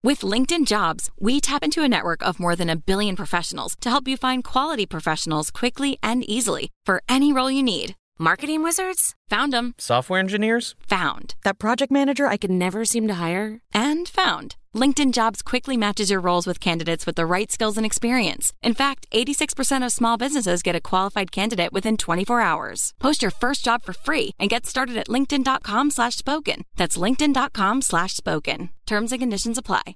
With LinkedIn Jobs, we tap into a network of more than 1 billion professionals to help you find quality professionals quickly and easily for any role you need. Marketing wizards? Found them. Software engineers? Found. That project manager I could never seem to hire? And found. LinkedIn Jobs quickly matches your roles with candidates with the right skills and experience. In fact, 86% of small businesses get a qualified candidate within 24 hours. Post your first job for free and get started at linkedin.com/spoken. That's linkedin.com/spoken. Terms and conditions apply.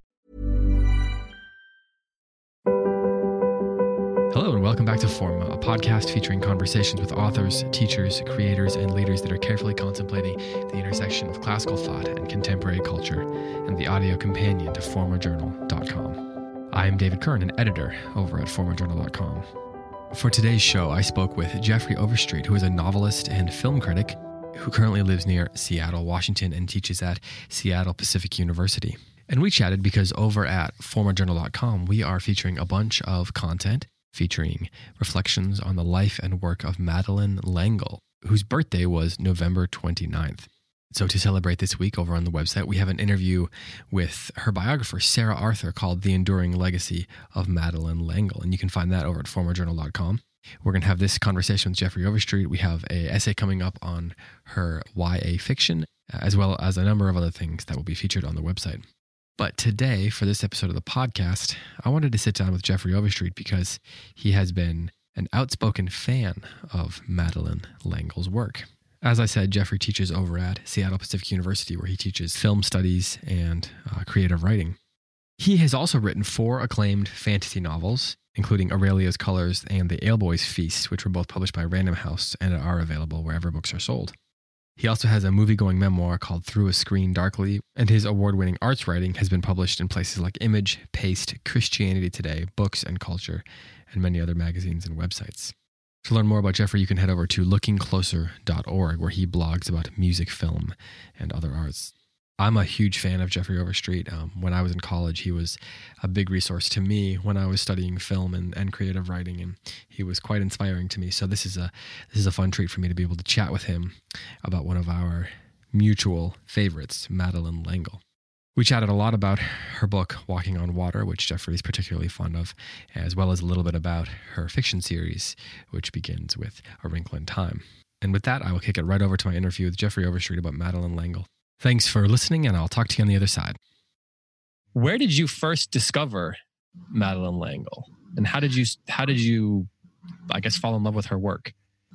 Hello and welcome back to Forma, a podcast featuring conversations with authors, teachers, creators, and leaders that are carefully contemplating the intersection of classical thought and contemporary culture, and the audio companion to formajournal.com. I am David Kern, an editor over at formajournal.com. For today's show, I spoke with Jeffrey Overstreet, who is a novelist and film critic who currently lives near Seattle, Washington, and teaches at Seattle Pacific University. And we chatted because over at formajournal.com, we are featuring a bunch of content featuring reflections on the life and work of Madeleine L'Engle, whose birthday was November 29th. So to celebrate this week over on the website, we have an interview with her biographer, Sarah Arthur, called The Enduring Legacy of Madeleine L'Engle. And you can find that over at formajournal.com. We're going to have this conversation with Jeffrey Overstreet. We have an essay coming up on her YA fiction, as well as a number of other things that will be featured on the website. But today, for this episode of the podcast, I wanted to sit down with Jeffrey Overstreet because he has been an outspoken fan of Madeleine L'Engle's work. As I said, Jeffrey teaches over at Seattle Pacific University, where he teaches film studies and creative writing. He has also written 4 acclaimed fantasy novels, including Aurelia's Colors and The Aleboy's Feast, which were both published by Random House and are available wherever books are sold. He also has a movie-going memoir called Through a Screen Darkly, and his award-winning arts writing has been published in places like Image, Paste, Christianity Today, Books and Culture, and many other magazines and websites. To learn more about Jeffrey, you can head over to lookingcloser.org, where he blogs about music, film, and other arts. I'm a huge fan of Jeffrey Overstreet. When I was in college, he was a big resource to me when I was studying film and creative writing, and he was quite inspiring to me. So this is a fun treat for me to be able to chat with him about one of our mutual favorites, Madeleine L'Engle. We chatted a lot about her book, Walking on Water, which Jeffrey is particularly fond of, as well as a little bit about her fiction series, which begins with A Wrinkle in Time. And with that, I will kick it right over to my interview with Jeffrey Overstreet about Madeleine L'Engle. Thanks for listening, and I'll talk to you on the other side. Where did you first discover Madeleine L'Engle, and how did you, I guess, fall in love with her work?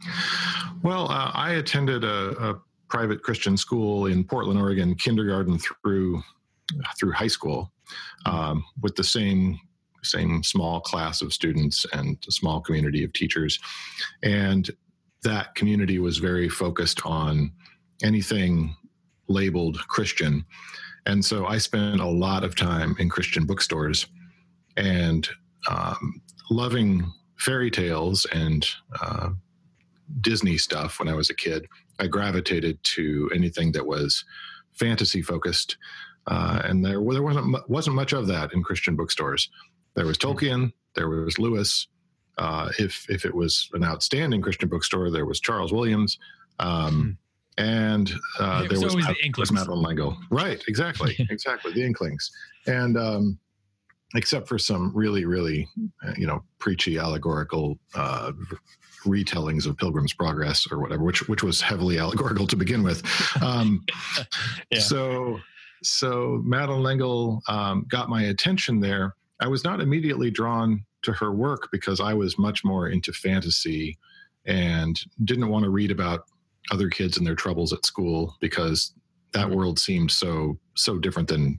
Well, I attended a private Christian school in Portland, Oregon, kindergarten through high school, with the same small class of students and a small community of teachers, and that community was very focused on anything labeled Christian. And so I spent a lot of time in Christian bookstores and loving fairy tales and Disney stuff when I was a kid. I gravitated to anything that was fantasy focused. And there wasn't much of that in Christian bookstores. There was Tolkien, there was Lewis. If it was an outstanding Christian bookstore, there was Charles Williams. And there was Madeleine L'Engle. Right, exactly, the Inklings. And except for some really, really, preachy, allegorical retellings of Pilgrim's Progress or whatever, which was heavily allegorical to begin with. Yeah. So Madeleine L'Engle got my attention there. I was not immediately drawn to her work because I was much more into fantasy and didn't want to read about other kids and their troubles at school because that world seemed so different than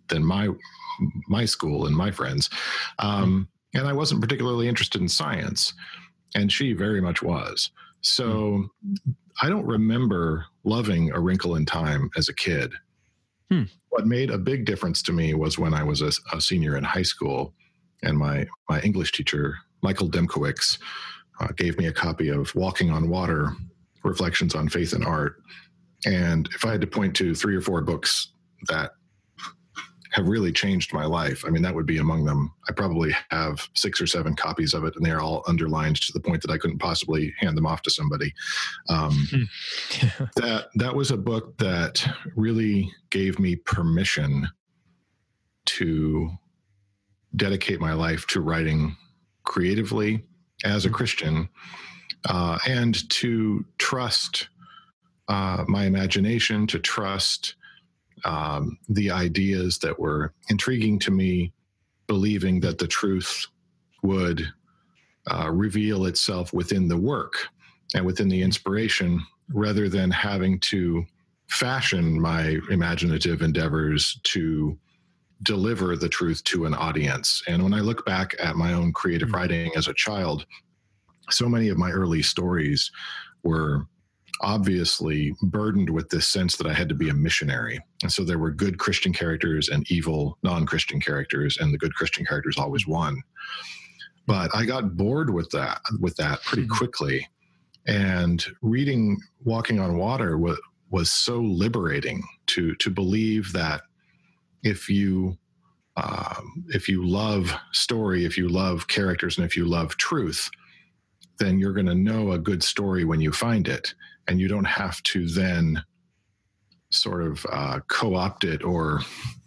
my school and my friends. And I wasn't particularly interested in science, and she very much was. So I don't remember loving A Wrinkle in Time as a kid. What made a big difference to me was when I was a senior in high school, and my English teacher, Michael Demkowicz, gave me a copy of Walking on Water, Reflections on Faith and Art. And if I had to point to 3 or 4 books that have really changed my life, I mean, that would be among them. I probably have 6 or 7 copies of it, and they're all underlined to the point that I couldn't possibly hand them off to somebody. That was a book that really gave me permission to dedicate my life to writing creatively as a Christian, and to trust my imagination, to trust the ideas that were intriguing to me, believing that the truth would reveal itself within the work and within the inspiration, rather than having to fashion my imaginative endeavors to deliver the truth to an audience. And when I look back at my own creative writing as a child, so many of my early stories were obviously burdened with this sense that I had to be a missionary. And so there were good Christian characters and evil non-Christian characters, and the good Christian characters always won. But I got bored with that pretty quickly. And reading Walking on Water was so liberating to believe that if you love story, if you love characters, and if you love truth, then you're going to know a good story when you find it. And you don't have to then sort of co-opt it or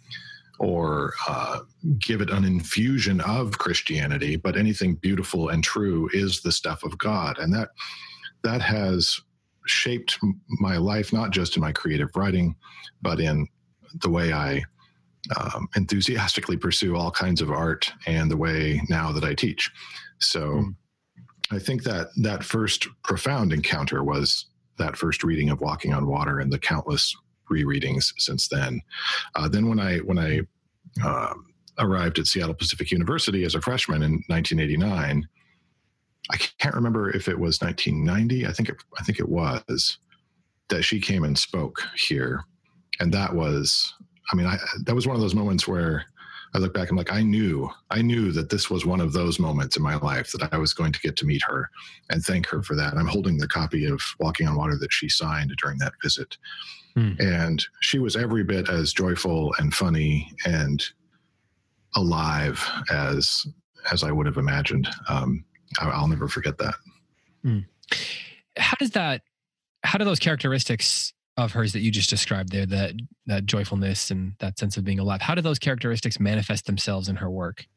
give it an infusion of Christianity, but anything beautiful and true is the stuff of God. And that has shaped my life, not just in my creative writing, but in the way I enthusiastically pursue all kinds of art and the way now that I teach. So I think that first profound encounter was that first reading of Walking on Water and the countless rereadings since then. Then when I arrived at Seattle Pacific University as a freshman in 1989, I can't remember if it was 1990. I think it was, that she came and spoke here, and that was one of those moments where I look back and I'm like, I knew that this was one of those moments in my life that I was going to get to meet her and thank her for that. I'm holding the copy of Walking on Water that she signed during that visit. And she was every bit as joyful and funny and alive as I would have imagined. I'll never forget that. How do those characteristics of hers that you just described there, that joyfulness and that sense of being alive, how do those characteristics manifest themselves in her work?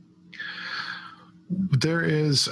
There is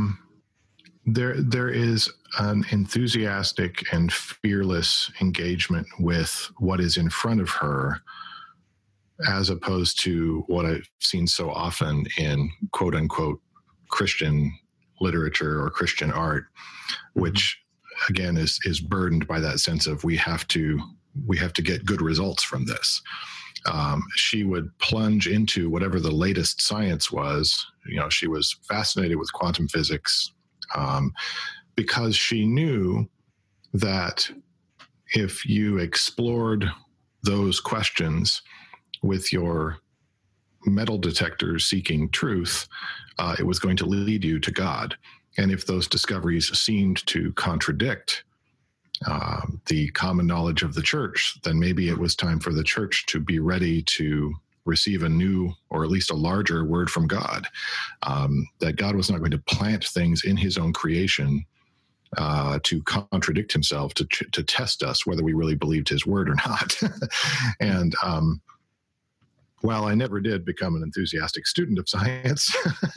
an enthusiastic and fearless engagement with what is in front of her, as opposed to what I've seen so often in quote unquote Christian literature or Christian art, which again is burdened by that sense of we have to get good results from this. She would plunge into whatever the latest science was. She was fascinated with quantum physics, because she knew that if you explored those questions with your metal detectors seeking truth, it was going to lead you to God. And if those discoveries seemed to contradict the common knowledge of the church, then maybe it was time for the church to be ready to receive a new, or at least a larger word from God, that God was not going to plant things in his own creation to contradict himself, to test us whether we really believed his word or not. And while I never did become an enthusiastic student of science,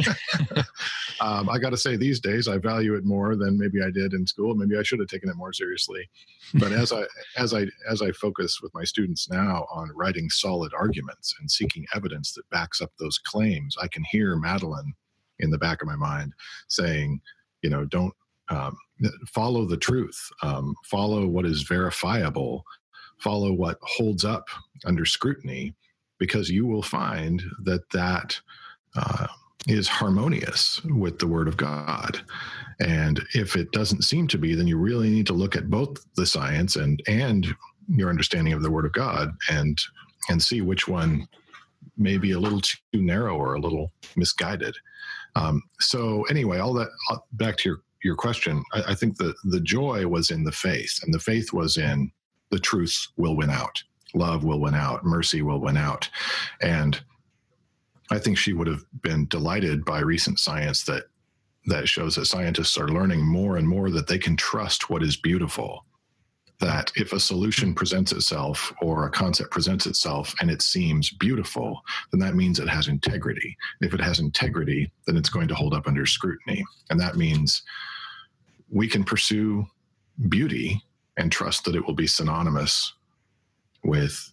I got to say these days I value it more than maybe I did in school. Maybe I should have taken it more seriously. But as I focus with my students now on writing solid arguments and seeking evidence that backs up those claims, I can hear Madeline in the back of my mind saying, don't follow the truth, follow what is verifiable, follow what holds up under scrutiny, because you will find that is harmonious with the Word of God. And if it doesn't seem to be, then you really need to look at both the science and your understanding of the Word of God and see which one may be a little too narrow or a little misguided. So anyway, all that, back to your question, I think the joy was in the faith, and the faith was in the truth will win out. Love will win out. Mercy will win out. And I think she would have been delighted by recent science that shows that scientists are learning more and more that they can trust what is beautiful that if a solution presents itself or a concept presents itself and it seems beautiful, then that means it has integrity. If it has integrity, then it's going to hold up under scrutiny. And that means we can pursue beauty and trust that it will be synonymous with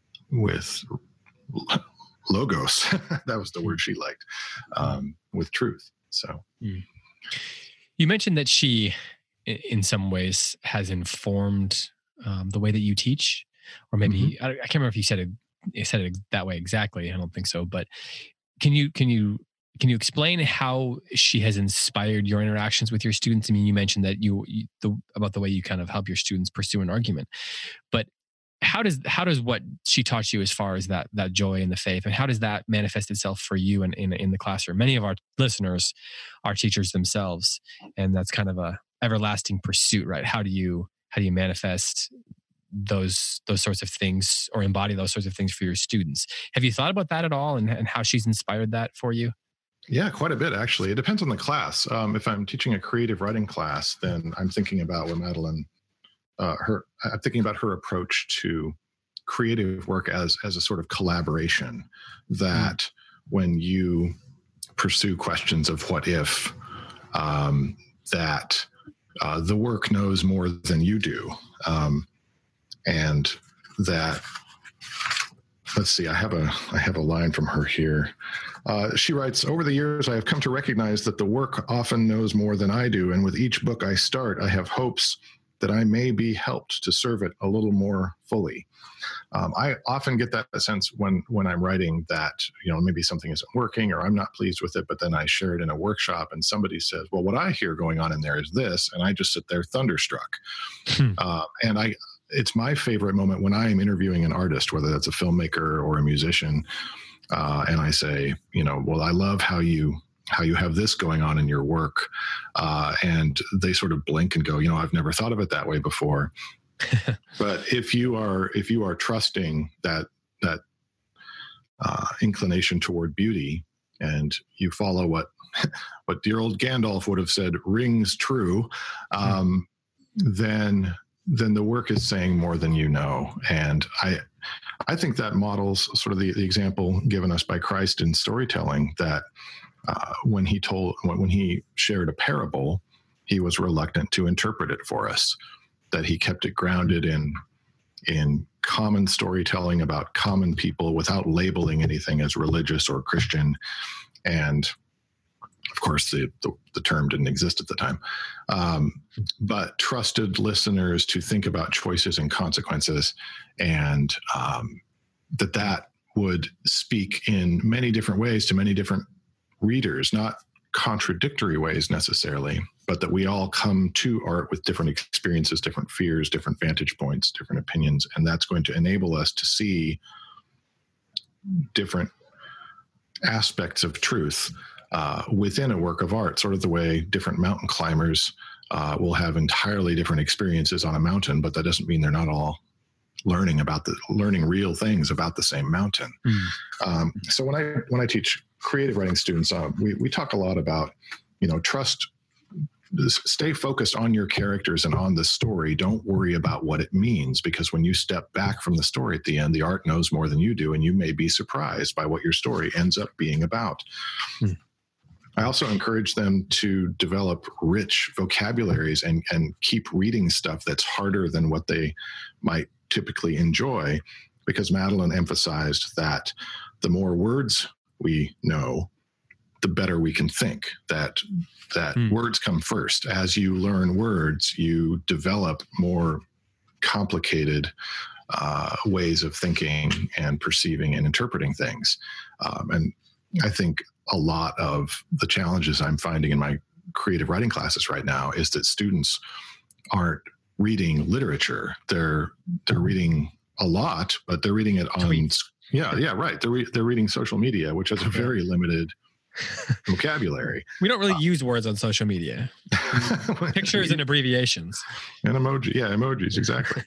logos. That was the word she liked, with truth. So you mentioned that she, in some ways, has informed the way that you teach, or maybe I can't remember if you said it that way exactly. I don't think so. But can you explain how she has inspired your interactions with your students? I mean, you mentioned that about the way you kind of help your students pursue an argument, but how does what she taught you as far as that joy in the faith, and how does that manifest itself for you in the classroom? Many of our listeners are teachers themselves, and that's kind of a everlasting pursuit, right? How do you manifest those sorts of things, or embody those sorts of things for your students? Have you thought about that at all, and how she's inspired that for you? Yeah, quite a bit, actually. It depends on the class. If I'm teaching a creative writing class, then I'm thinking about what Madeline, I'm thinking about her approach to creative work as a sort of collaboration, that when you pursue questions of what if, that the work knows more than you do. And that, let's see, I have a line from her here. She writes, "Over the years, I have come to recognize that the work often knows more than I do. And with each book I start, I have hopes that I may be helped to serve it a little more fully." I often get that sense when I'm writing that, maybe something isn't working or I'm not pleased with it, but then I share it in a workshop and somebody says, well, what I hear going on in there is this, and I just sit there thunderstruck. And it's my favorite moment when I am interviewing an artist, whether that's a filmmaker or a musician, and I say, well, I love how you have this going on in your work. And they sort of blink and go, I've never thought of it that way before. But if you are trusting that inclination toward beauty, and you follow what dear old Gandalf would have said rings true, then the work is saying more than you know. And I think that models sort of the example given us by Christ in storytelling, that when he shared a parable, he was reluctant to interpret it for us, that he kept it grounded in common storytelling about common people without labeling anything as religious or Christian. And of course, the term didn't exist at the time, but trusted listeners to think about choices and consequences, and that would speak in many different ways to many different readers, not contradictory ways necessarily, but that we all come to art with different experiences, different fears, different vantage points, different opinions, and that's going to enable us to see different aspects of truth within a work of art, sort of the way different mountain climbers will have entirely different experiences on a mountain, but that doesn't mean they're not all learning real things about the same mountain. So when I teach creative writing students, we talk a lot about, stay focused on your characters and on the story. Don't worry about what it means, because when you step back from the story at the end, the art knows more than you do, and you may be surprised by what your story ends up being about. I also encourage them to develop rich vocabularies and keep reading stuff that's harder than what they might typically enjoy, because Madeline emphasized that the more words we know, the better we can think, that words come first. As you learn words, you develop more complicated ways of thinking and perceiving and interpreting things. And I think a lot of the challenges I'm finding in my creative writing classes right now is that students aren't reading literature. They're reading a lot, but they're reading it on tweets. Yeah, right. They're reading social media, which has a very limited vocabulary. We don't really use words on social media. Pictures and abbreviations and emoji. Yeah, emojis, exactly.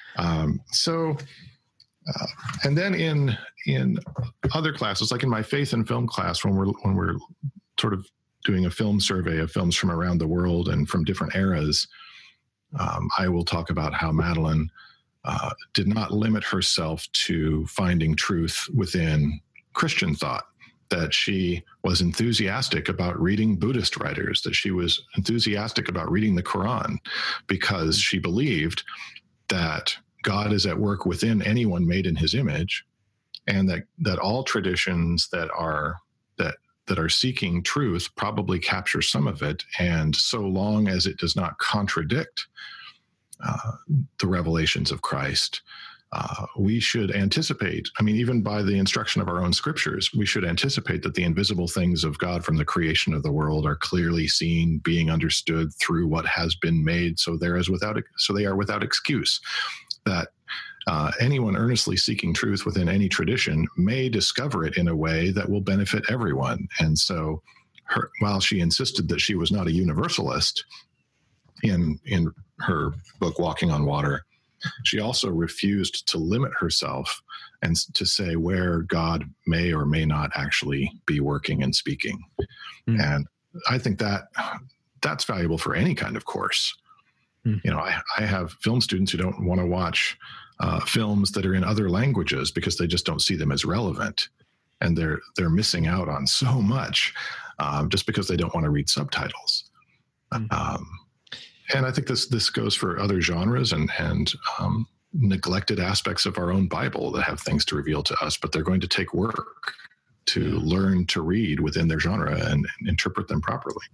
And then in other classes, like in my faith and film class, when we're sort of doing a film survey of films from around the world and from different eras, I will talk about how Madeline did not limit herself to finding truth within Christian thought, that she was enthusiastic about reading Buddhist writers, that she was enthusiastic about reading the Quran, because she believed that God is at work within anyone made in his image, and that all traditions that are seeking truth probably capture some of it. And so long as it does not contradict the revelations of Christ, we should anticipate, even by the instruction of our own scriptures, we should anticipate that the invisible things of God from the creation of the world are clearly seen, being understood through what has been made. So they are without excuse. That anyone earnestly seeking truth within any tradition may discover it in a way that will benefit everyone. And so while she insisted that she was not a universalist in her book, Walking on Water, she also refused to limit herself and to say where God may or may not actually be working and speaking. And I think that's valuable for any kind of course. I have film students who don't want to watch films that are in other languages because they just don't see them as relevant, and they're missing out on so much just because they don't want to read subtitles. And I think this goes for other genres and neglected aspects of our own Bible that have things to reveal to us, but they're going to take work to learn to read within their genre and interpret them properly.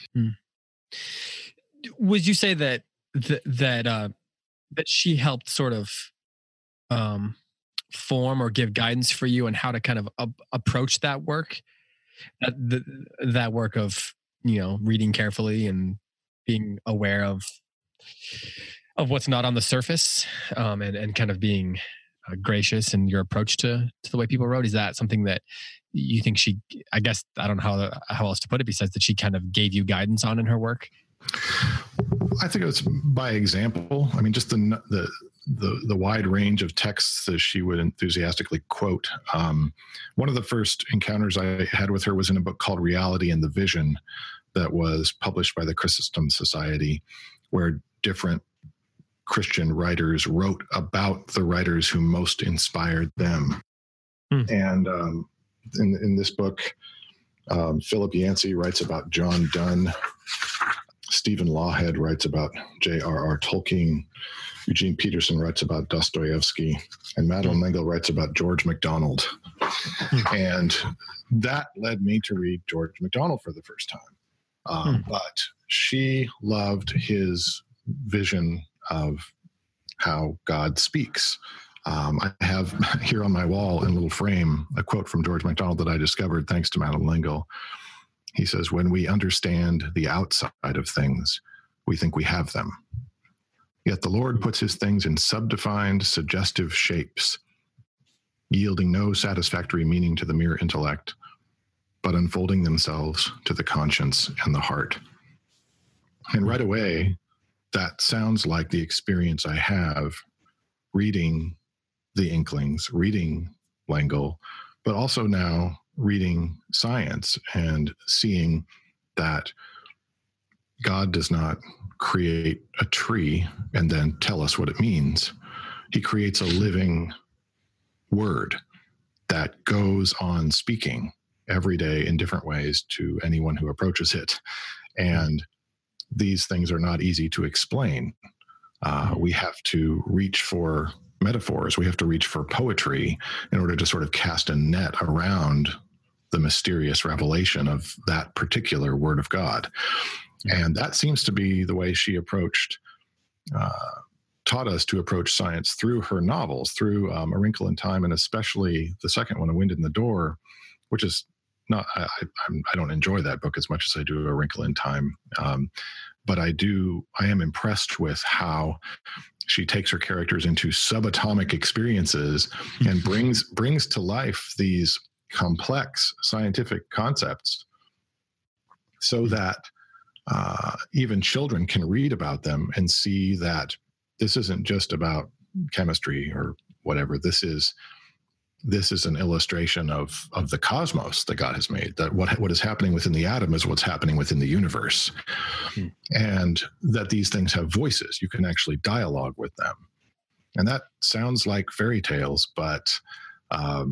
Would you say that she helped sort of form or give guidance for you on how to kind of approach that work, that work of reading carefully and being aware of what's not on the surface, and kind of being gracious in your approach to the way people wrote? Is that something that you think she, I guess, I don't know how else to put it, besides that she kind of gave you guidance on in her work? I think it was by example. Just the wide range of texts that she would enthusiastically quote. One of the first encounters I had with her was in a book called Reality and the Vision that was published by the Chrysostom Society, where different Christian writers wrote about the writers who most inspired them. And in this book, Philip Yancey writes about John Donne. Stephen Lawhead writes about J.R.R. Tolkien. Eugene Peterson writes about Dostoevsky. And Madeline L'Engle writes about George MacDonald. And that led me to read George MacDonald for the first time. But she loved his vision of how God speaks. I have here on my wall in a little frame a quote from George MacDonald that I discovered thanks to Madeline L'Engle. He says, "When we understand the outside of things, we think we have them. Yet the Lord puts his things in subdefined, suggestive shapes, yielding no satisfactory meaning to the mere intellect, but unfolding themselves to the conscience and the heart." And right away, that sounds like the experience I have reading the Inklings, reading L'Engle, but also now reading science and seeing that God does not create a tree and then tell us what it means. He creates a living word that goes on speaking every day in different ways to anyone who approaches it. And these things are not easy to explain. We have to reach for metaphors. We have to reach for poetry in order to sort of cast a net around the mysterious revelation of that particular word of God. And that seems to be the way she taught us to approach science through her novels, through A Wrinkle in Time, and especially the second one, A Wind in the Door, which is not, I don't enjoy that book as much as I do A Wrinkle in Time. But I am impressed with how she takes her characters into subatomic experiences and brings to life these complex scientific concepts so that even children can read about them and see that this isn't just about chemistry or whatever. This is this is an illustration of the cosmos that God has made, that what is happening within the atom is what's happening within the universe. And that these things have voices. You can actually dialogue with them. And that sounds like fairy tales, but I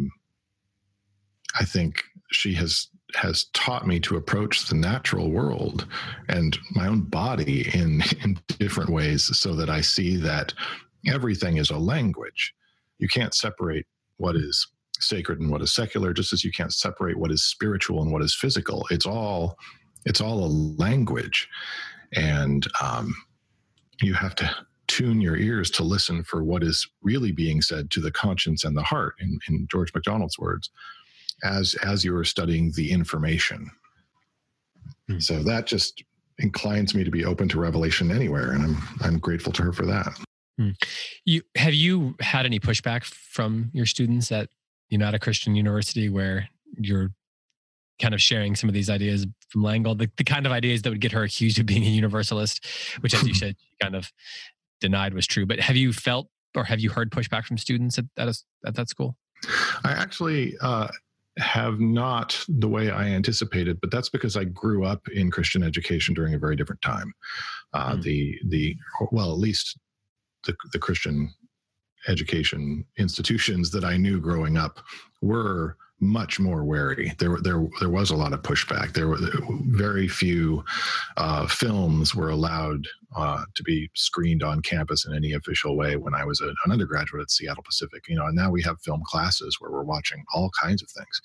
think she has taught me to approach the natural world and my own body in different ways, so that I see that everything is a language. You can't separate what is sacred and what is secular, just as you can't separate what is spiritual and what is physical. It's all a language. And you have to tune your ears to listen for what is really being said to the conscience and the heart, in George MacDonald's words, as you are studying the information. So that just inclines me to be open to revelation anywhere, and I'm grateful to her for that. Have you had any pushback from your students at United Christian University, where you're kind of sharing some of these ideas from Langold, the kind of ideas that would get her accused of being a universalist, which, as you said, she kind of denied was true? But have you felt, or have you heard pushback from students at that school? I actually have not, the way I anticipated, but that's because I grew up in Christian education during a very different time. At least the Christian education institutions that I knew growing up were much more wary. There was a lot of pushback. There were very few films were allowed to be screened on campus in any official way when I was an undergraduate at Seattle Pacific. And now we have film classes where we're watching all kinds of things.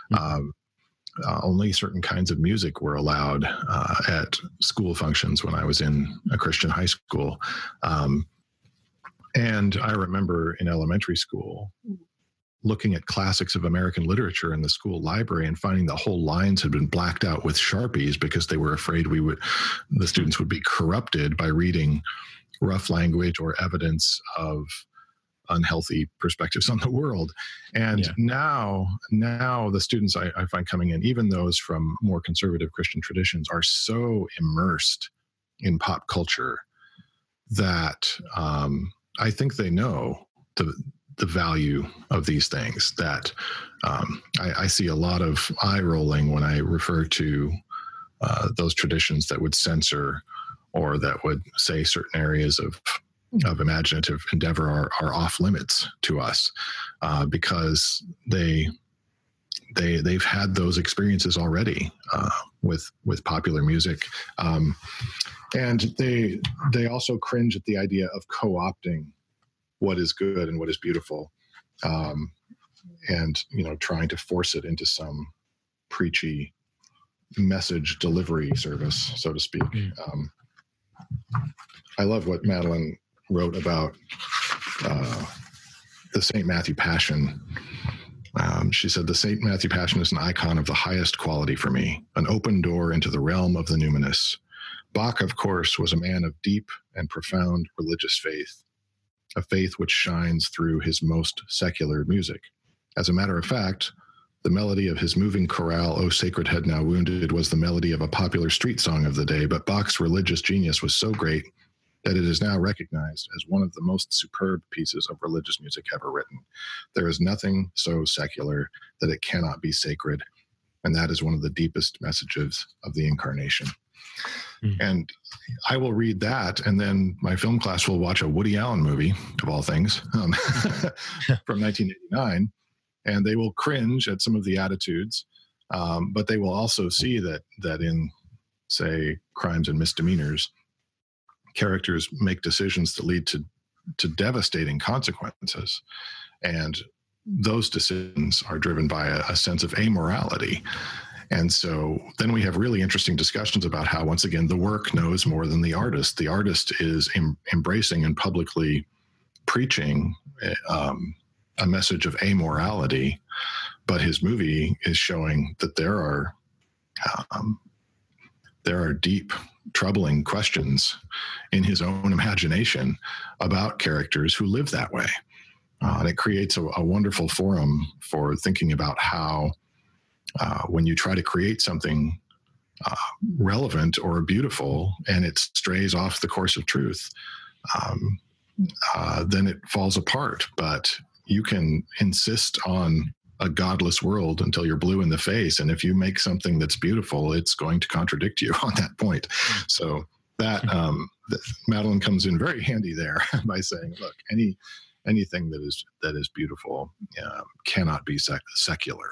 Only certain kinds of music were allowed at school functions when I was in a Christian high school. And I remember in elementary school looking at classics of American literature in the school library and finding the whole lines had been blacked out with Sharpies because they were afraid the students would be corrupted by reading rough language or evidence of unhealthy perspectives on the world. And now the students I find coming in, even those from more conservative Christian traditions, are so immersed in pop culture that I think they know the value of these things. That I see a lot of eye rolling when I refer to those traditions that would censor or that would say certain areas of imaginative endeavor are off limits to us, because they've had those experiences already with popular music, and they also cringe at the idea of co-opting what is good and what is beautiful, and trying to force it into some preachy message delivery service, so to speak. I love what Madeline wrote about the St. Matthew Passion. She said, "The St. Matthew Passion is an icon of the highest quality for me, an open door into the realm of the numinous. Bach, of course, was a man of deep and profound religious faith, a faith which shines through his most secular music. As a matter of fact, the melody of his moving chorale, O Sacred Head Now Wounded, was the melody of a popular street song of the day, but Bach's religious genius was so great that it is now recognized as one of the most superb pieces of religious music ever written. There is nothing so secular that it cannot be sacred, and that is one of the deepest messages of the Incarnation." And I will read that, and then my film class will watch a Woody Allen movie, of all things, from 1989, and they will cringe at some of the attitudes, but they will also see that in, say, Crimes and Misdemeanors, characters make decisions that lead to devastating consequences, and those decisions are driven by a sense of amorality. And so then we have really interesting discussions about how, once again, the work knows more than the artist. The artist is embracing and publicly preaching a message of amorality, but his movie is showing that there are deep, troubling questions in his own imagination about characters who live that way. And it creates a wonderful forum for thinking about how when you try to create something relevant or beautiful and it strays off the course of truth, then it falls apart. But you can insist on a godless world until you're blue in the face. And if you make something that's beautiful, it's going to contradict you on that point. So that Madeline comes in very handy there by saying, look, anything that is beautiful cannot be secular.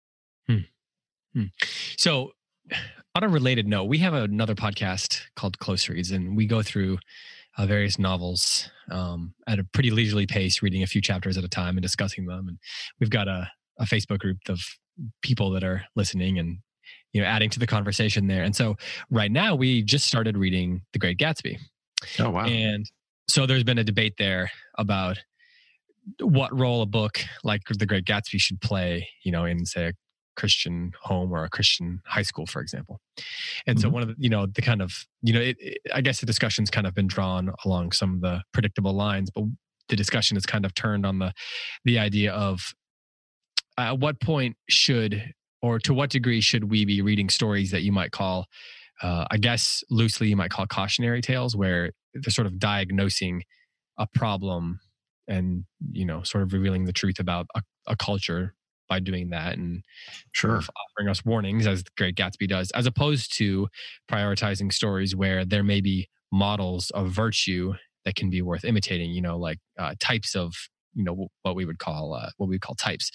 So on a related note, we have another podcast called Close Reads, and we go through various novels at a pretty leisurely pace, reading a few chapters at a time and discussing them. And we've got a Facebook group of people that are listening and, you know, adding to the conversation there. And so right now we just started reading The Great Gatsby. Oh, wow. And so there's been a debate there about what role a book like The Great Gatsby should play, you know, in, say, a Christian home or a Christian high school, for example. And so one of the, you know, the kind of, you know, I guess the discussion's kind of been drawn along some of the predictable lines, but the discussion has kind of turned on the idea of at what point should, or to what degree should we be reading stories that you might call, I guess loosely you might call cautionary tales, where they're sort of diagnosing a problem and, you know, sort of revealing the truth about a culture by doing that, and sort of offering us warnings, as The Great Gatsby does, as opposed to prioritizing stories where there may be models of virtue that can be worth imitating, you know, like types of, you know, what we call types.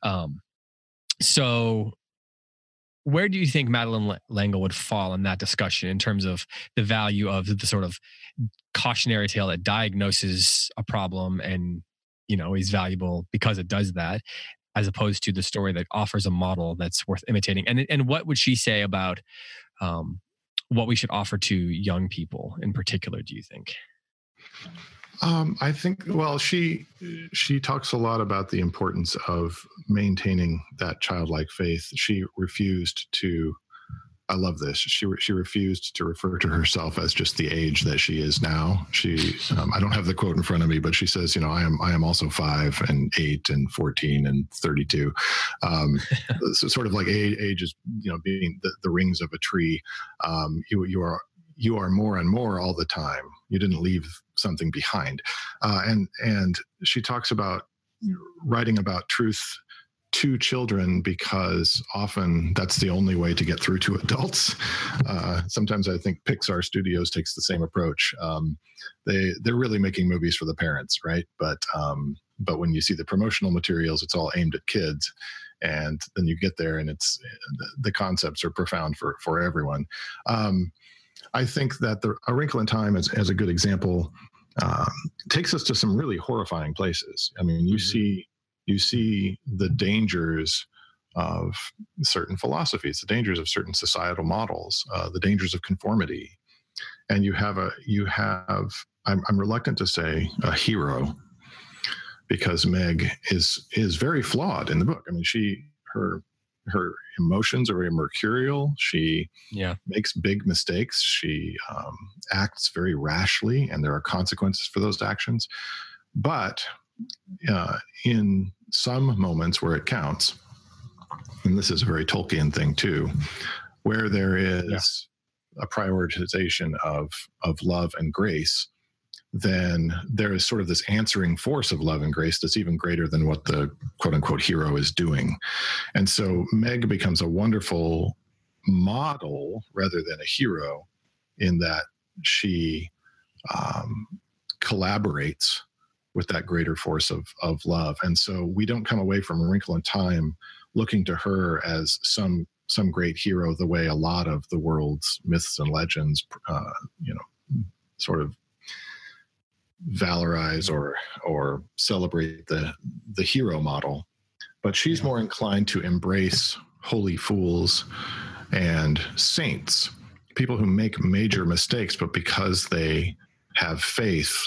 So where do you think Madeleine L'Engle would fall in that discussion in terms of the value of the sort of cautionary tale that diagnoses a problem and, you know, is valuable because it does that, as opposed to the story that offers a model that's worth imitating? And what would she say about what we should offer to young people in particular, do you think? I think, well, she talks a lot about the importance of maintaining that childlike faith. She refused to, I love this. She refused to refer to herself as just the age that she is now. She, I don't have the quote in front of me, but she says, you know, I am also 5 and 8 and 14 and 32. So sort of like age is, you know, being the rings of a tree. You are more and more all the time. You didn't leave something behind. And she talks about writing about truth to children because often that's the only way to get through to adults. Sometimes I think Pixar Studios takes the same approach. They're really making movies for the parents, right? But when you see the promotional materials, it's all aimed at kids. And then you get there and the concepts are profound for everyone. I think that A Wrinkle in Time, as a good example, takes us to some really horrifying places. I mean, you see the dangers of certain philosophies, the dangers of certain societal models, the dangers of conformity, and I'm reluctant to say a hero, because Meg is very flawed in the book. I mean, her emotions are very mercurial. She makes big mistakes. She acts very rashly, and there are consequences for those actions. But in some moments where it counts, and this is a very Tolkien thing too, where there is a prioritization of love and grace, then there is sort of this answering force of love and grace that's even greater than what the quote unquote hero is doing. And so Meg becomes a wonderful model rather than a hero, in that she collaborates with that greater force of love. And so we don't come away from A Wrinkle in Time looking to her as some great hero, the way a lot of the world's myths and legends, sort of valorize or celebrate the hero model. But she's more inclined to embrace holy fools and saints, people who make major mistakes, but because they have faith,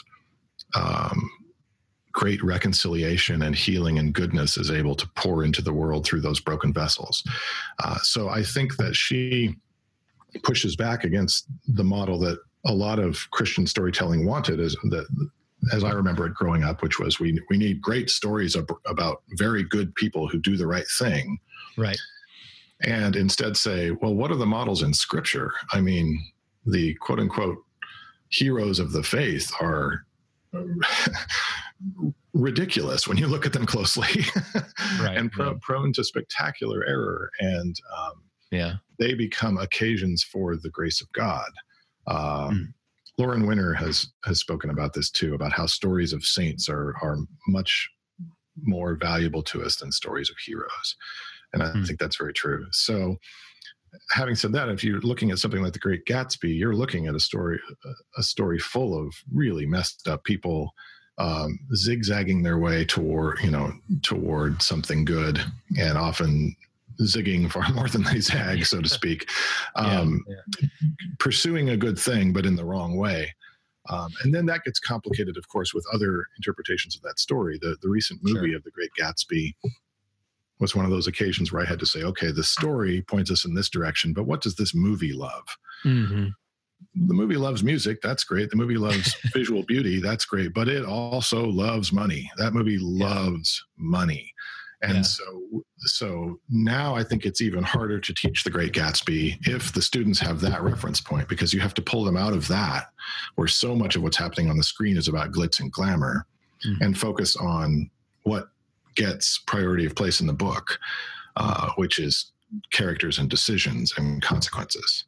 great reconciliation and healing and goodness is able to pour into the world through those broken vessels. So I think that she pushes back against the model that a lot of Christian storytelling wanted, as I remember it growing up, which was we need great stories about very good people who do the right thing. Right. And instead say, well, what are the models in Scripture? I mean, the quote unquote heroes of the faith are ridiculous when you look at them closely, Right. and prone to spectacular error. And they become occasions for the grace of God. Lauren Winner has spoken about this too, about how stories of saints are much more valuable to us than stories of heroes. And I think that's very true. So having said that, if you're looking at something like The Great Gatsby, you're looking at a story full of really messed up people, zigzagging their way toward something good, and often zigging far more than they zag, so to speak, pursuing a good thing, but in the wrong way. And then that gets complicated, of course, with other interpretations of that story. The recent movie of The Great Gatsby was one of those occasions where I had to say, okay, the story points us in this direction, but what does this movie love? Mm-hmm. The movie loves music. That's great. The movie loves visual beauty. That's great. But it also loves money. That movie loves money. And so now I think it's even harder to teach The Great Gatsby if the students have that reference point, because you have to pull them out of that, where so much of what's happening on the screen is about glitz and glamour, and focus on what gets priority of place in the book, which is characters and decisions and consequences.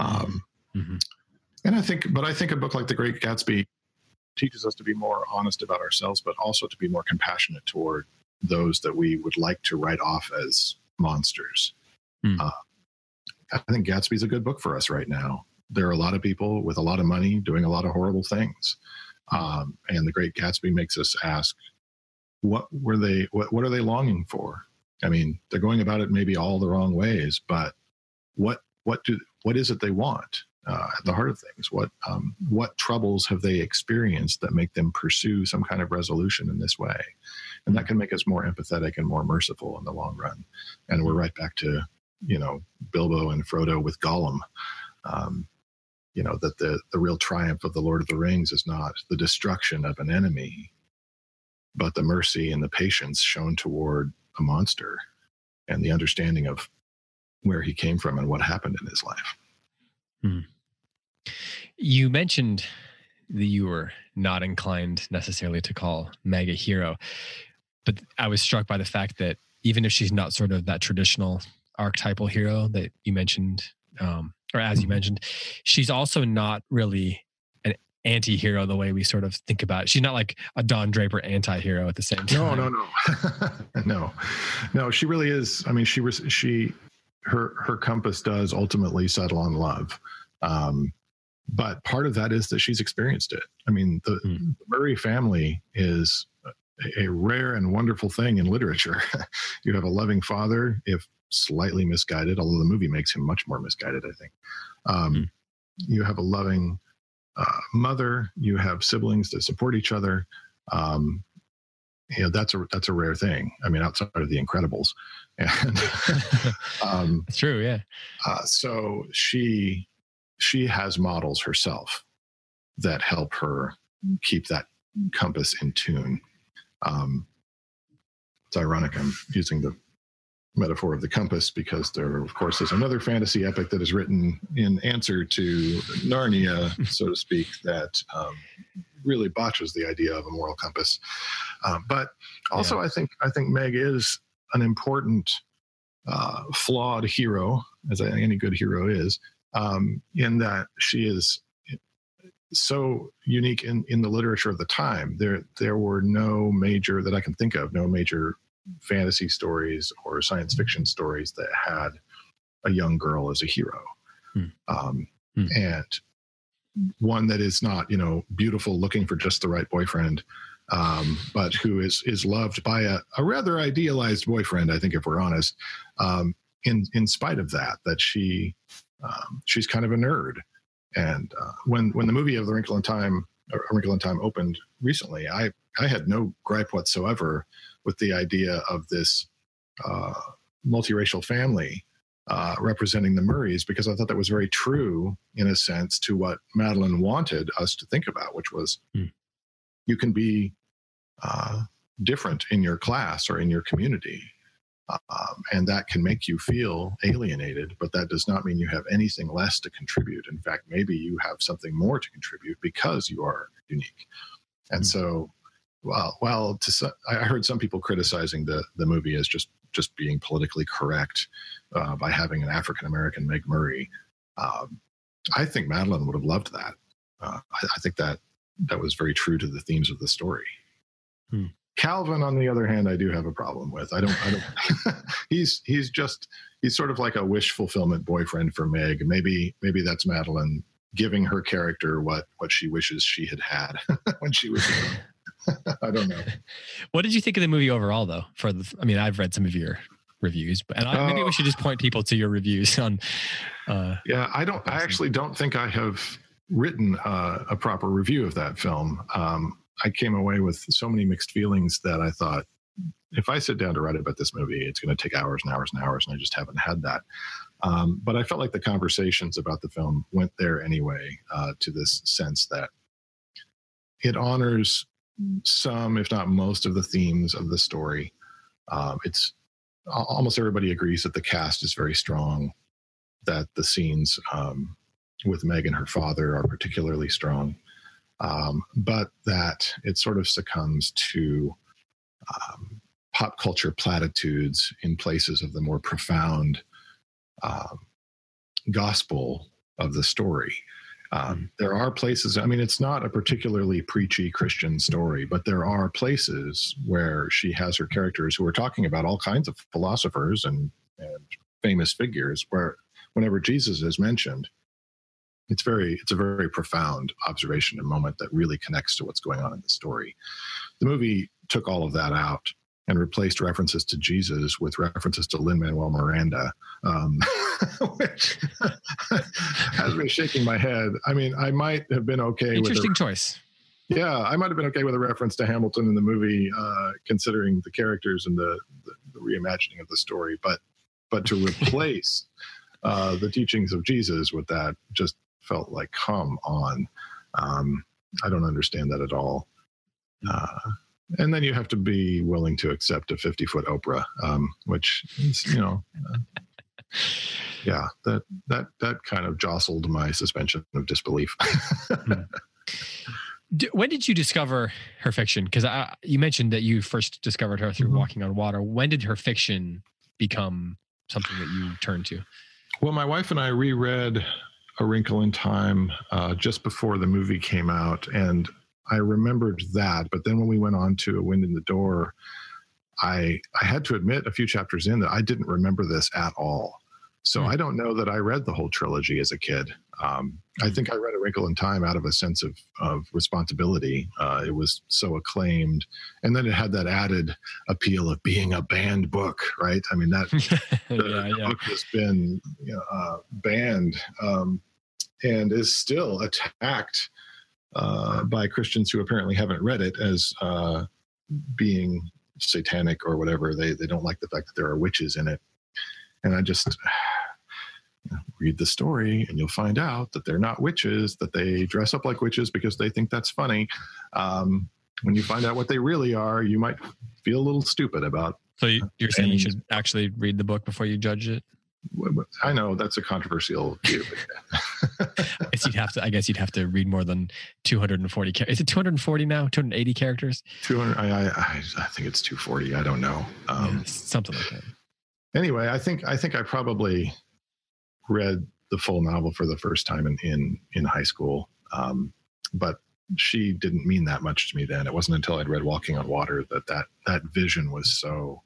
And I think a book like The Great Gatsby teaches us to be more honest about ourselves, but also to be more compassionate toward those that we would like to write off as monsters. I think Gatsby's a good book for us right now. There are a lot of people with a lot of money doing a lot of horrible things. And The Great Gatsby makes us ask, what are they longing for? I mean, they're going about it maybe all the wrong ways, but what is it they want at the heart of things? What troubles have they experienced that make them pursue some kind of resolution in this way? And that can make us more empathetic and more merciful in the long run. And we're right back to, Bilbo and Frodo with Gollum. That the real triumph of the Lord of the Rings is not the destruction of an enemy, but the mercy and the patience shown toward a monster, and the understanding of where he came from and what happened in his life. You mentioned that you were not inclined necessarily to call Meg a hero, but I was struck by the fact that even if she's not sort of that traditional archetypal hero that you mentioned, or as you mentioned, she's also not really an anti-hero the way we sort of think about it. She's not like a Don Draper anti-hero at the same time. No, she really is. I mean, her compass does ultimately settle on love. But part of that is that she's experienced it. I mean, the Murray family is a rare and wonderful thing in literature. You have a loving father, if slightly misguided, although the movie makes him much more misguided, I think. You have a loving mother. You have siblings that support each other. That's a rare thing. I mean, outside of The Incredibles. And it's true, yeah. So she has models herself that help her keep that compass in tune. It's ironic I'm using the metaphor of the compass because there, of course, is another fantasy epic that is written in answer to Narnia, so to speak, that really botches the idea of a moral compass. But also, I think Meg is an important, flawed hero, as any good hero is, in that she is so unique in the literature of the time. There were no major, that I can think of, no major fantasy stories or science fiction stories that had a young girl as a hero. And one that is not, beautiful, looking for just the right boyfriend, but who is loved by a rather idealized boyfriend, I think, if we're honest, in spite of that she's kind of a nerd. And when the movie of A Wrinkle in Time opened recently, I had no gripe whatsoever with the idea of this multiracial family representing the Murrays, because I thought that was very true, in a sense, to what Madeline wanted us to think about, which was you can be different in your class or in your community. And that can make you feel alienated, but that does not mean you have anything less to contribute. In fact, maybe you have something more to contribute because you are unique. And so I heard some people criticizing the movie as just being politically correct by having an African American Meg Murray. I think Madeline would have loved that. I think that was very true to the themes of the story. Calvin, on the other hand, I do have a problem with. I don't. he's sort of like a wish fulfillment boyfriend for Meg. Maybe that's Madeline giving her character what she wishes she had when she was young. I don't know. What did you think of the movie overall, though? I've read some of your reviews, maybe we should just point people to your reviews on. Yeah, I actually don't think I have written a proper review of that film. I came away with so many mixed feelings that I thought, if I sit down to write about this movie, it's going to take hours and hours and hours, and I just haven't had that. But I felt like the conversations about the film went there anyway, to this sense that it honors some, if not most, of the themes of the story. It's almost everybody agrees that the cast is very strong, that the scenes with Meg and her father are particularly strong, but that it sort of succumbs to pop culture platitudes in places of the more profound gospel of the story. There are places, it's not a particularly preachy Christian story, but there are places where she has her characters who are talking about all kinds of philosophers and famous figures, where whenever Jesus is mentioned, it's a very profound observation and moment that really connects to what's going on in the story. The movie took all of that out and replaced references to Jesus with references to Lin-Manuel Miranda, which has me shaking my head. I might have been okay with interesting choice. Yeah, I might have been okay with a reference to Hamilton in the movie, considering the characters and the reimagining of the story. But to replace the teachings of Jesus with that just felt like, come on. I don't understand that at all. And then you have to be willing to accept a 50-foot Oprah, which is, yeah, that kind of jostled my suspension of disbelief. When did you discover her fiction? Because you mentioned that you first discovered her through Walking on Water. When did her fiction become something that you turned to? Well, my wife and I reread A Wrinkle in Time just before the movie came out, and I remembered that. But then when we went on to A Wind in the Door, I had to admit a few chapters in that I didn't remember this at all. So I don't know that I read the whole trilogy as a kid. I think I read A Wrinkle in Time out of a sense of responsibility. It was so acclaimed. And then it had that added appeal of being a banned book, right? The book has been banned and is still attacked by Christians who apparently haven't read it as being satanic or whatever. They don't like the fact that there are witches in it. And I just read the story and you'll find out that they're not witches, that they dress up like witches because they think that's funny. When you find out what they really are, you might feel a little stupid about. So you're saying you should actually read the book before you judge it? I know that's a controversial view. I guess you'd have to read more than 240. Is it 240 now? 280 characters? 200. I think it's 240. I don't know. Something like that. Anyway, I think I probably read the full novel for the first time in high school. But she didn't mean that much to me then. It wasn't until I'd read Walking on Water that vision was so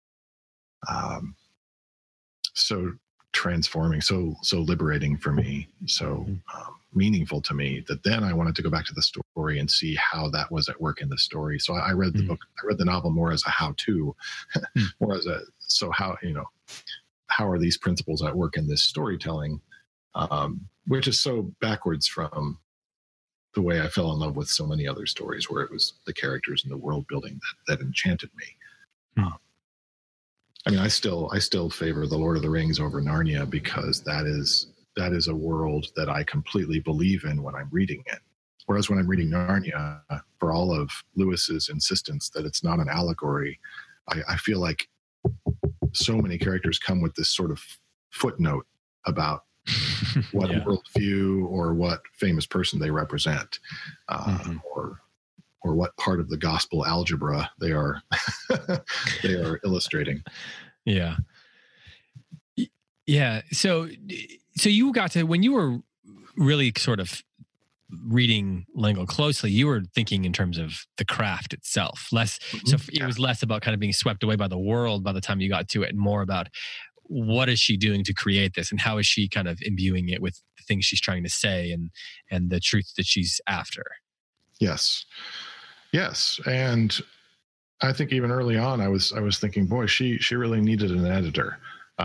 transforming, so liberating for me, so meaningful to me, that then I wanted to go back to the story and see how that was at work in the story. So I read the book, I read the novel more as a how-to, more as how are these principles at work in this storytelling, which is so backwards from the way I fell in love with so many other stories where it was the characters and the world building that enchanted me. I still favor The Lord of the Rings over Narnia because that is a world that I completely believe in when I'm reading it. Whereas when I'm reading Narnia, for all of Lewis's insistence that it's not an allegory, I feel like so many characters come with this sort of footnote about what worldview or what famous person they represent, or what part of the gospel algebra they are they are illustrating. Yeah. Yeah. So you got to, when you were really sort of reading L'Engle closely, you were thinking in terms of the craft itself, less. Mm-hmm. So it was less about kind of being swept away by the world by the time you got to it, and more about what is she doing to create this, and how is she kind of imbuing it with the things she's trying to say and the truth that she's after. Yes. And I think even early on, I was thinking, boy, she really needed an editor.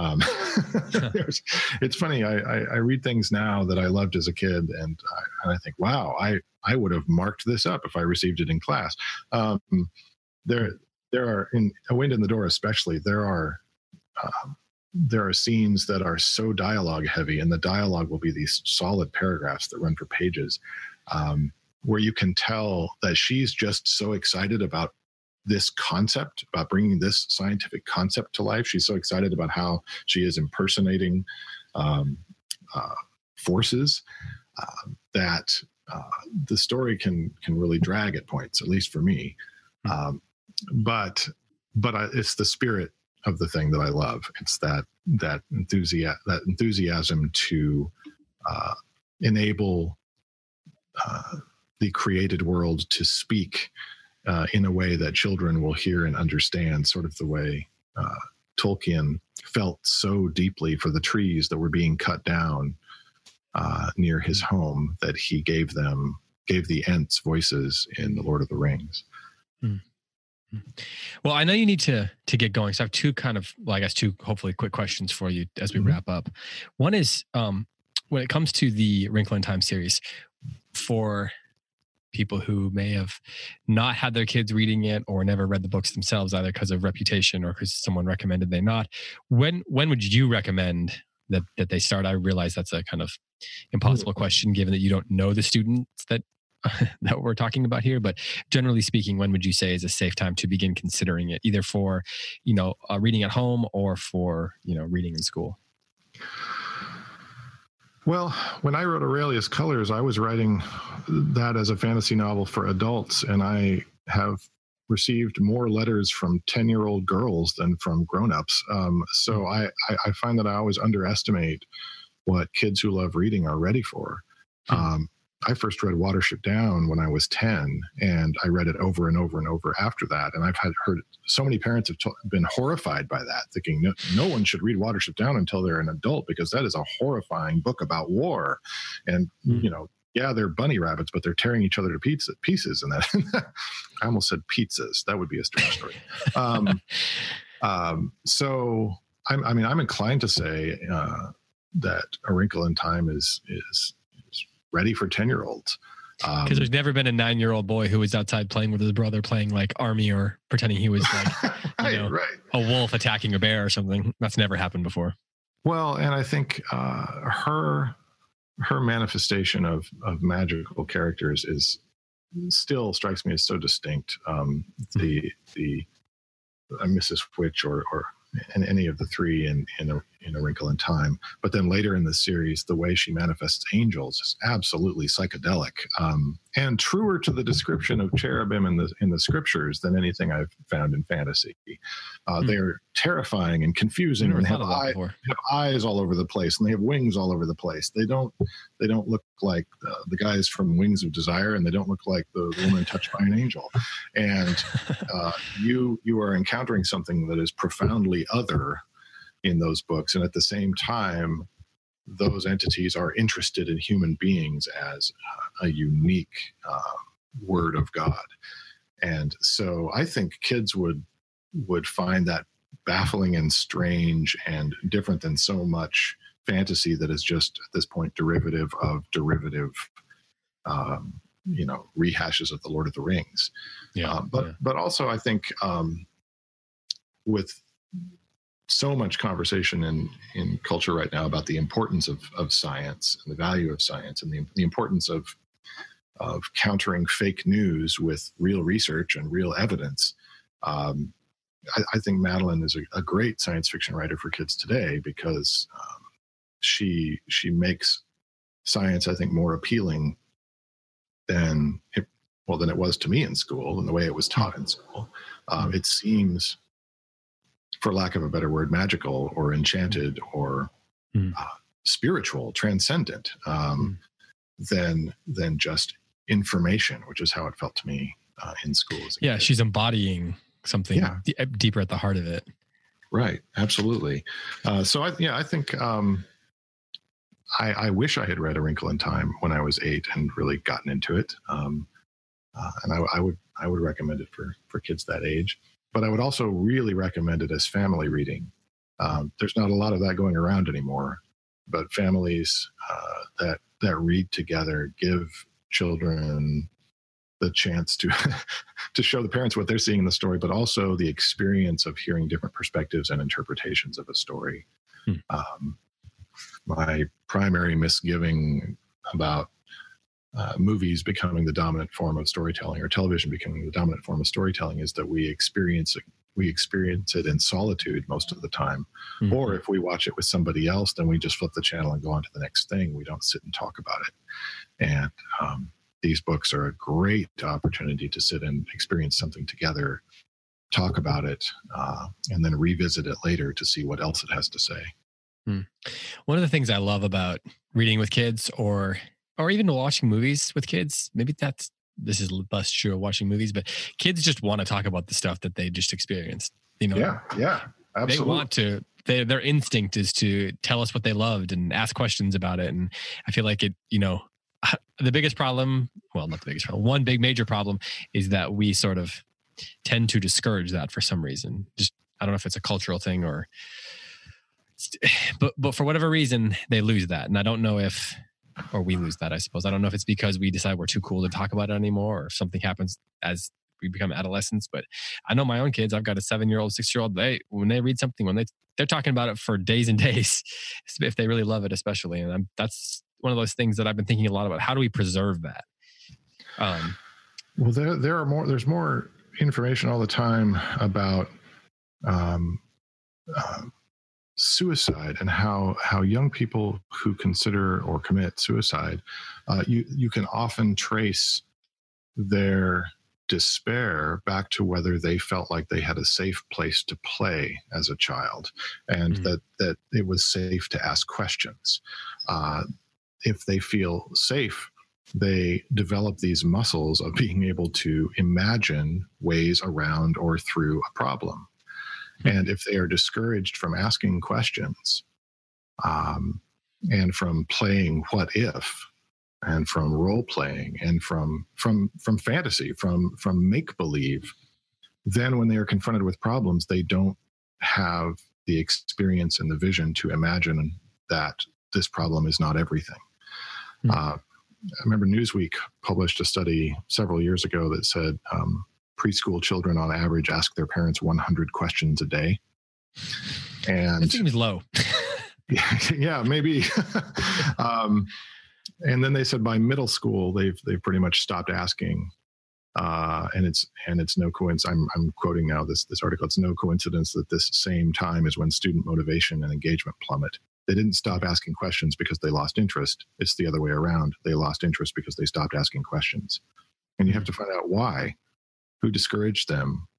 It's funny. I read things now that I loved as a kid, and I think, wow, I would have marked this up if I received it in class. There are, in A Wind in the Door especially, there are scenes that are so dialogue heavy, and the dialogue will be these solid paragraphs that run for pages, where you can tell that she's just so excited about this concept, about bringing this scientific concept to life. She's so excited about how she is impersonating forces that the story can really drag at points, at least for me. But it's the spirit of the thing that I love. It's that enthusiasm to enable the created world to speak in a way that children will hear and understand, sort of the way Tolkien felt so deeply for the trees that were being cut down near his home, that he gave the Ents voices in The Lord of the Rings. Well, I know you need to get going, so I have two hopefully quick questions for you as we wrap up. One is, when it comes to the Wrinkle in Time series, for people who may have not had their kids reading it or never read the books themselves, either because of reputation or because someone recommended they not, when would you recommend that they start? I realize that's a kind of impossible question, given that you don't know the students that we're talking about here, but generally speaking, when would you say is a safe time to begin considering it, either for, reading at home or for, reading in school? Well, when I wrote Aurelius Colors, I was writing that as a fantasy novel for adults, and I have received more letters from 10-year-old girls than from grown-ups. So I find that I always underestimate what kids who love reading are ready for. I first read Watership Down when I was 10, and I read it over and over and over after that. And I've heard so many parents have been horrified by that, thinking no one should read Watership Down until they're an adult, because that is a horrifying book about war. And, they're bunny rabbits, but they're tearing each other to pieces. And that I almost said pizzas. That would be a strange story. So I'm inclined to say that A Wrinkle in Time is ready for 10-year-olds. Because there's never been a 9-year-old boy who was outside playing with his brother, playing like Army, or pretending he was like right. a wolf attacking a bear or something. That's never happened before. Well, and I think her manifestation of magical characters is still strikes me as so distinct. The Mrs. Which or any of the three in A Wrinkle in Time, but then later in the series, the way she manifests angels is absolutely psychedelic, and truer to the description of cherubim in the scriptures than anything I've found in fantasy. They're terrifying and confusing, and they have eyes all over the place, and they have wings all over the place. They don't look like the guys from Wings of Desire, and they don't look like the woman touched by an angel. And you are encountering something that is profoundly other in those books, and at the same time, those entities are interested in human beings as a unique word of God. And so I think kids would find that baffling and strange and different than so much fantasy that is just at this point derivative of derivative rehashes of the Lord of the Rings. But also I think with so much conversation in culture right now about the importance of science and the value of science, and the importance of countering fake news with real research and real evidence. I think Madeline is a great science fiction writer for kids today, because she makes science, I think, more appealing than than it was to me in school and the way it was taught in school. It seems, for lack of a better word, magical or enchanted or spiritual, transcendent, than just information, which is how it felt to me in school. Yeah, she's embodying something deeper at the heart of it. Right, absolutely. So I think I wish I had read A Wrinkle in Time when I was 8 and really gotten into it. And I would recommend it for kids that age. But I would also really recommend it as family reading. There's not a lot of that going around anymore, but families that read together give children the chance to to show the parents what they're seeing in the story, but also the experience of hearing different perspectives and interpretations of a story. My primary misgiving about movies becoming the dominant form of storytelling, or television becoming the dominant form of storytelling, is that we experience it in solitude most of the time. Or if we watch it with somebody else, then we just flip the channel and go on to the next thing. We don't sit and talk about it. And these books are a great opportunity to sit and experience something together, talk about it, and then revisit it later to see what else it has to say. One of the things I love about reading with kids, or even watching movies with kids, maybe this is less true of watching movies, but kids just want to talk about the stuff that they just experienced. Yeah, absolutely. They want to. Their instinct is to tell us what they loved and ask questions about it. And I feel like it, the biggest problem, well, not the biggest problem, one big major problem is that we sort of tend to discourage that for some reason. Just, I don't know if it's a cultural thing but for whatever reason, they lose that. And I don't know or we lose that, I suppose. I don't know if it's because we decide we're too cool to talk about it anymore, or if something happens as we become adolescents. But I know my own kids, I've got a 7-year-old, 6-year-old, when they read something, they're talking about it for days and days, if they really love it, especially. And that's one of those things that I've been thinking a lot about. How do we preserve that? Well, there's more information all the time about suicide and how young people who consider or commit suicide, you can often trace their despair back to whether they felt like they had a safe place to play as a child, and that it was safe to ask questions. If they feel safe, they develop these muscles of being able to imagine ways around or through a problem. And if they are discouraged from asking questions, and from playing what if, and from role playing, and from fantasy, from make believe, then when they are confronted with problems, they don't have the experience and the vision to imagine that this problem is not everything. I remember Newsweek published a study several years ago that said preschool children on average ask their parents 100 questions a day. And that seems low. Yeah, maybe. And then they said by middle school, they've pretty much stopped asking. And it's no coincidence. I'm quoting now this article. It's no coincidence that this same time is when student motivation and engagement plummet. They didn't stop asking questions because they lost interest. It's the other way around. They lost interest because they stopped asking questions. And you have to find out why. Who discouraged them?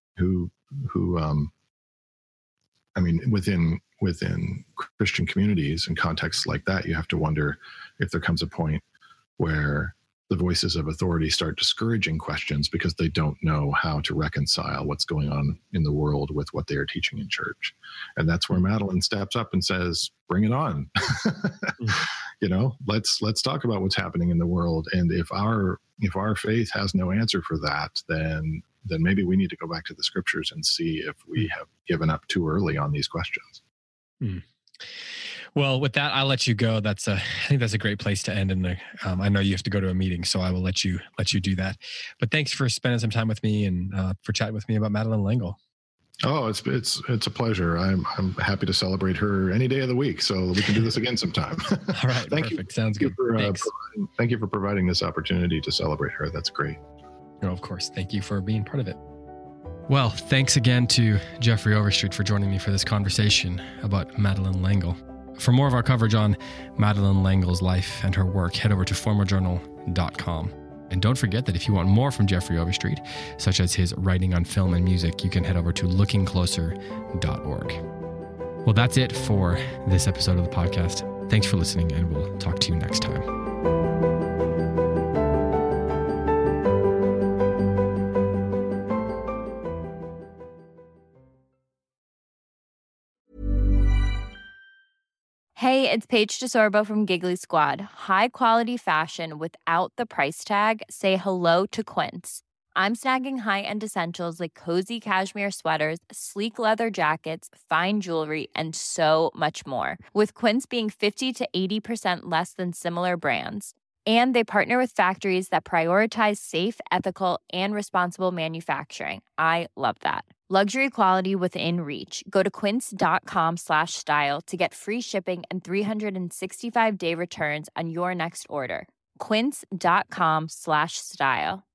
Within Christian communities and contexts like that, you have to wonder if there comes a point where the voices of authority start discouraging questions because they don't know how to reconcile what's going on in the world with what they are teaching in church. And that's where Madeline steps up and says, bring it on. Let's talk about what's happening in the world. And if our faith has no answer for that, then maybe we need to go back to the scriptures and see if we have given up too early on these questions. Well, with that, I'll let you go. I think that's a great place to end. And I know you have to go to a meeting, so I will let you do that. But thanks for spending some time with me and for chatting with me about Madeleine L'Engle. Oh, it's a pleasure. I'm happy to celebrate her any day of the week, so we can do this again sometime. All right, perfect. Sounds good. Thank you for providing this opportunity to celebrate her. That's great. No, of course. Thank you for being part of it. Well, thanks again to Jeffrey Overstreet for joining me for this conversation about Madeleine L'Engle. For more of our coverage on Madeleine L'Engle's life and her work, head over to formaljournal.com. And don't forget that if you want more from Jeffrey Overstreet, such as his writing on film and music, you can head over to lookingcloser.org. Well, that's it for this episode of the podcast. Thanks for listening, and we'll talk to you next time. Hey, it's Paige DeSorbo from Giggly Squad. High quality fashion without the price tag. Say hello to Quince. I'm snagging high-end essentials like cozy cashmere sweaters, sleek leather jackets, fine jewelry, and so much more. With Quince being 50 to 80% less than similar brands. And they partner with factories that prioritize safe, ethical, and responsible manufacturing. I love that. Luxury quality within reach. Go to quince.com/style to get free shipping and 365-day returns on your next order. Quince.com/style.